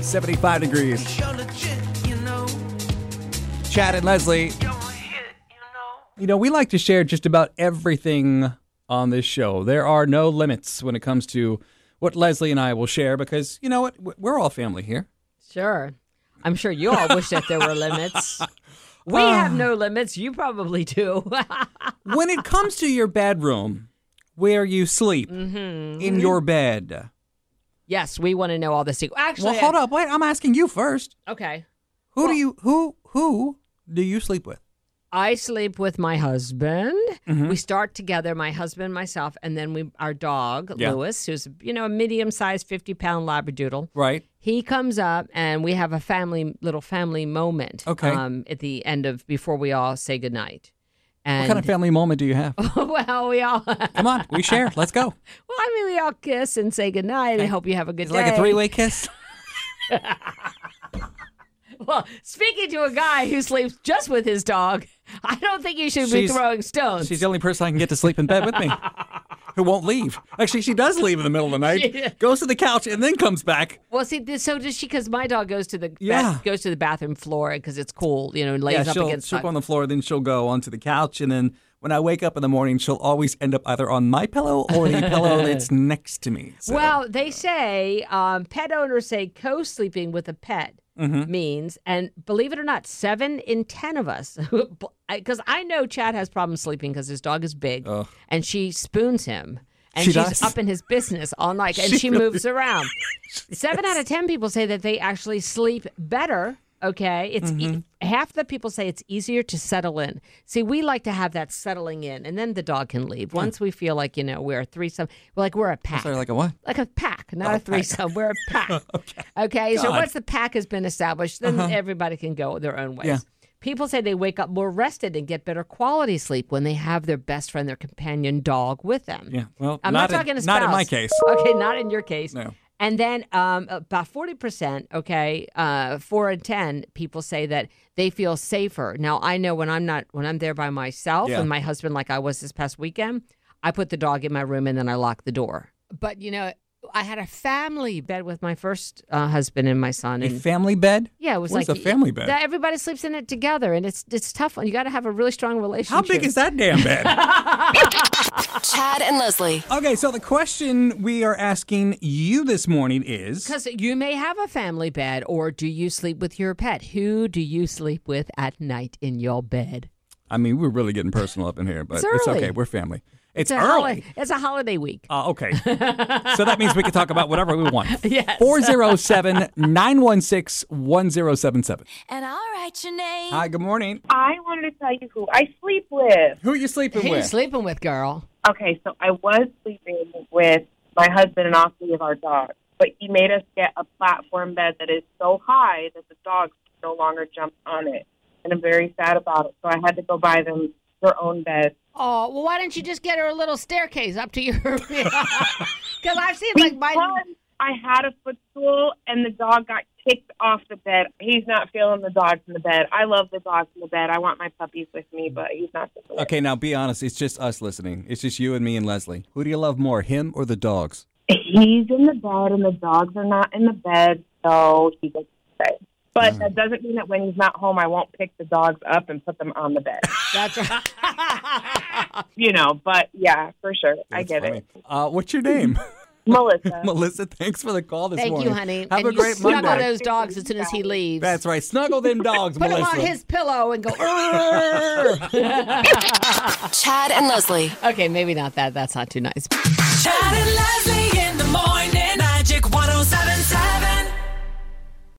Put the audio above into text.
75 degrees. Chad and Leslie. You know, we like to share just about everything on this show. There are no limits when it comes to what Leslie and I will share because, you know what, we're all family here. Sure. I'm sure you all wish that there were limits. We have no limits. You probably do. When it comes to your bedroom, where you sleep, in your bed. Yes, we want to know all the secrets. Actually, Well, hold up. Wait, I'm asking you first. Okay. Who do you sleep with? I sleep with my husband. Mm-hmm. We start together, my husband, myself, and then our dog, Lewis, who's, a medium-sized 50-pound Labradoodle. Right. He comes up, and we have a little family moment at the end of, before we all say goodnight. And What kind of family moment do you have? well, we all... Come on, we share. Let's go. Well, I mean, we all kiss and say goodnight and hope you have a good It's day. like a three-way kiss. Well, speaking to a guy who sleeps just with his dog, I don't think you should be throwing stones. She's the only person I can get to sleep in bed with me. Who won't leave. Actually, she does leave in the middle of the night, goes to the couch, and then comes back. Well, see, so does she, because my dog goes to the goes to the bathroom floor because it's cool, and lays up against she'll go on the floor, then she'll go onto the couch, and then when I wake up in the morning, she'll always end up either on my pillow or the pillow that's next to me. So. Well, they say, pet owners say co-sleeping with a pet means, and believe it or not, 7 in 10 of us, because I know Chad has problems sleeping because his dog is big, and she spoons him. And she's up in his business all night, and she moves around. 7 out of 10 people say that they actually sleep better. Okay, it's half the people say it's easier to settle in. See, we like to have that settling in, and then the dog can leave. Once we feel like, we're a threesome, we're a pack. Sorry, like a what? Like a pack, not a threesome. We're a pack. Okay, so once the pack has been established, then everybody can go their own ways. Yeah. People say they wake up more rested and get better quality sleep when they have their best friend, their companion dog with them. Yeah, well, I'm not talking a spouse. Not in my case. Okay, not in your case. No. And then about 40%, 4 in 10 people say that they feel safer. Now, I know when I'm there by myself and my husband, like I was this past weekend, I put the dog in my room and then I lock the door. But, I had a family bed with my first husband and my son. A family bed? Yeah, it was What like is a family bed? Everybody sleeps in it together, and it's tough. You got to have a really strong relationship. How big is that damn bed? Chad and Leslie. Okay, so the question we are asking you this morning is... Because you may have a family bed, or do you sleep with your pet? Who do you sleep with at night in your bed? I mean, we're really getting personal up in here, but it's okay. We're family. It's early. It's a holiday week. Okay. So that means we can talk about whatever we want. Yes. 407-916-1077. And I'll write your name. Hi, good morning. I wanted to tell you who I sleep with. Who are you sleeping Who with? you sleeping with, girl? Okay, so I was sleeping with my husband and all 3 of our dogs, but he made us get a platform bed that is so high that the dogs no longer jump on it. And I'm very sad about it. So I had to go buy them their own bed. Oh, well, why didn't you just get her a little staircase up to your... Because I've seen, like, Because I had a footstool, and the dog got kicked off the bed. He's not feeling the dogs in the bed. I love the dogs in the bed. I want my puppies with me, but he's not feeling it. Okay, now be honest. It's just us listening. It's just you and me and Leslie. Who do you love more, him or the dogs? He's in the bed, and the dogs are not in the bed, so he gets to stay. But that doesn't mean that when he's not home, I won't pick the dogs up and put them on the bed. That's right. But yeah, for sure. I get funny. it. What's your name? Melissa. Melissa, thanks for the call this morning. Thank you, honey. Have and a great snuggle Monday. those dogs as soon as he leaves. That's right. Snuggle them dogs, Put Melissa. him on his pillow and go, Chad and Leslie. Okay, maybe not that. That's not too nice. Chad and Leslie.